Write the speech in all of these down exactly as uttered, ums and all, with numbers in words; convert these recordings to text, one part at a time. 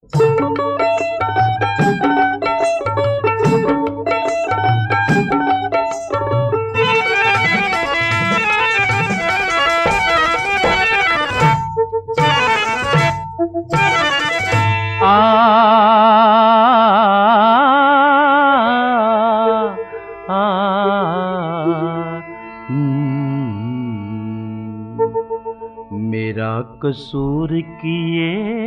आ, आ, मेरा कसूर किए,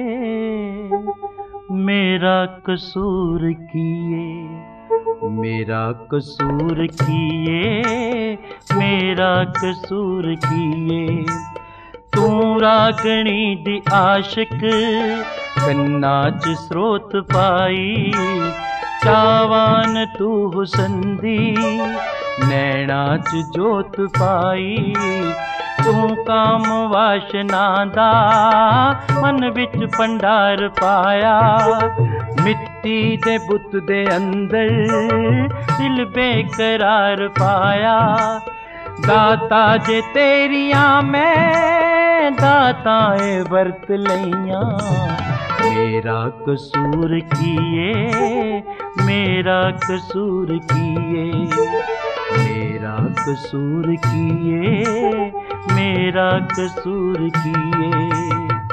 मेरा कसूर किए, मेरा कसूर किए, मेरा कसूर किए। तू रागणी दी आशिक कन्ना च स्रोत पाई, चावान तू हुसन दी नैना च जोत पाई। तू काम वाशना दा मन विच भंडार पाया, मिट्टी दे बुत दे अंदर दिल बेकरार पाया। दाता जे तेरिया मैं दाताए वर्त लइया, मेरा कसूर किए, मेरा कसूर किए, मेरा कसूर किए, मेरा कसूर किए।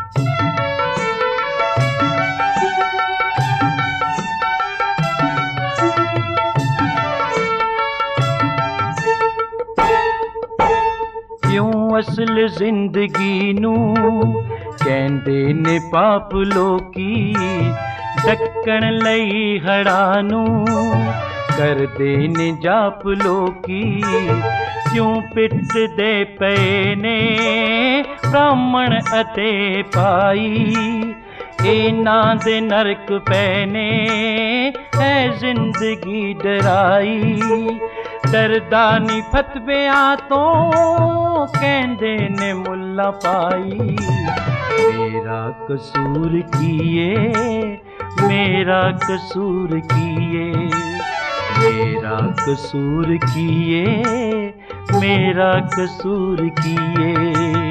क्यों असल जिंदगी नू कहंदे ने पाप लोकी, ढक्कन लई हड़ा नू करदे ने जाप लोकी। क्यों पिट दे पे ने ब्राह्मण अते पाई, इना दे नरक पैने है जिंदगी डराई। डरदा नी फतविया तो कहंदे ने मुल्ला पाई। मेरा कसूर किए, मेरा कसूर किए, मेरा कसूर किए, मेरा कसूर किए।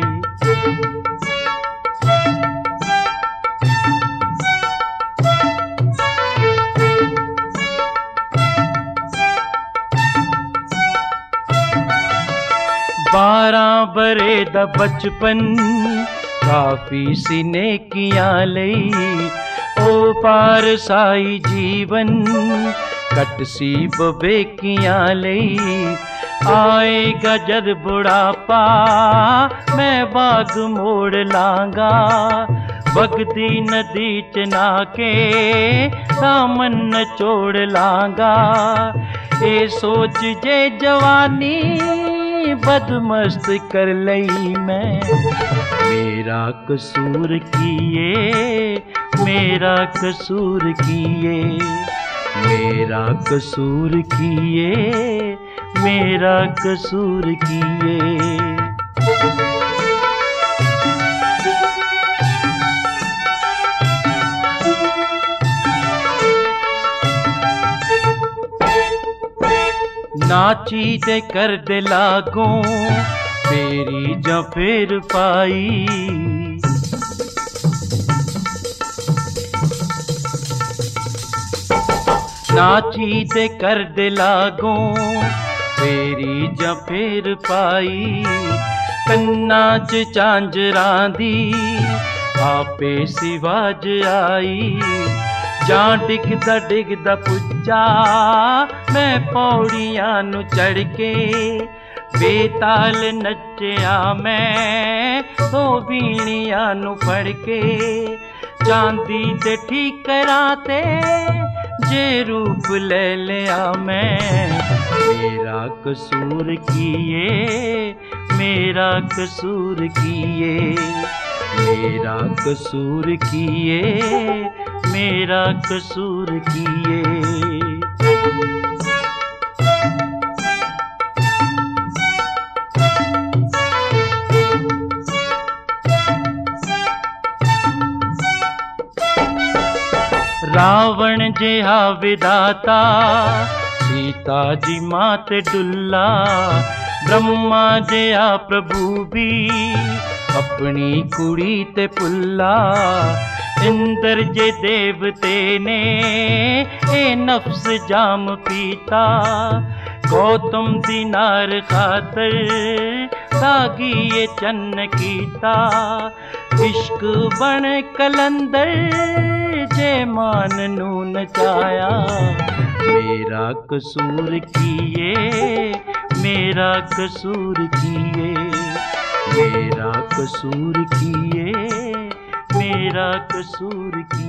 बारह बरे दा बचपन काफी सी नेकियां लई, ओ पार साई जीवन कट सी बबेकियां लई। आएगा जद बुढ़ापा मैं बाग मोड़ लांगा, बगदी नदी च नाके दामन नचोड़ लांगा। ए सोच जे जवानी बदमस्त कर लई मैं, मेरा कसूर किए, मेरा कसूर किए, मेरा कसूर किए, मेरा कसूर किए। नाची दे कर दे लागो फेरी जा फेर पाई, नाची दे कर दे लागो फेरी जा फेर पाई। कन्ना च झांजरां दी आपे सिवाज आई, जां डिगदा डिगदा पुज्जा मैं पौड़ियां नु चढ़ के। बेताल नचया मैं दो बीणियां नु फड़ के, चांदी दे ठीकरां ते जे रूप ले लिया मैं। मेरा कसूर किए, मेरा कसूर किए, मेरा कसूर किए, मेरा कसूर किए। रावण जेहा विदाता सीता जी माते डुल्ला, ब्रह्मा जेहा प्रभु भी अपनी कुड़ी ते पुल्ला। इंद्र दर्जे देवते ने ए नफ्स जाम पीता, गौतम दिनार खातर दागी ये चन्न कीता। इश्क बन कलंदर जे मान नू नचाया, मेरा कसूर किए मेरा कसूर किए, मेरा कसूर किए मेरा कसूर किए।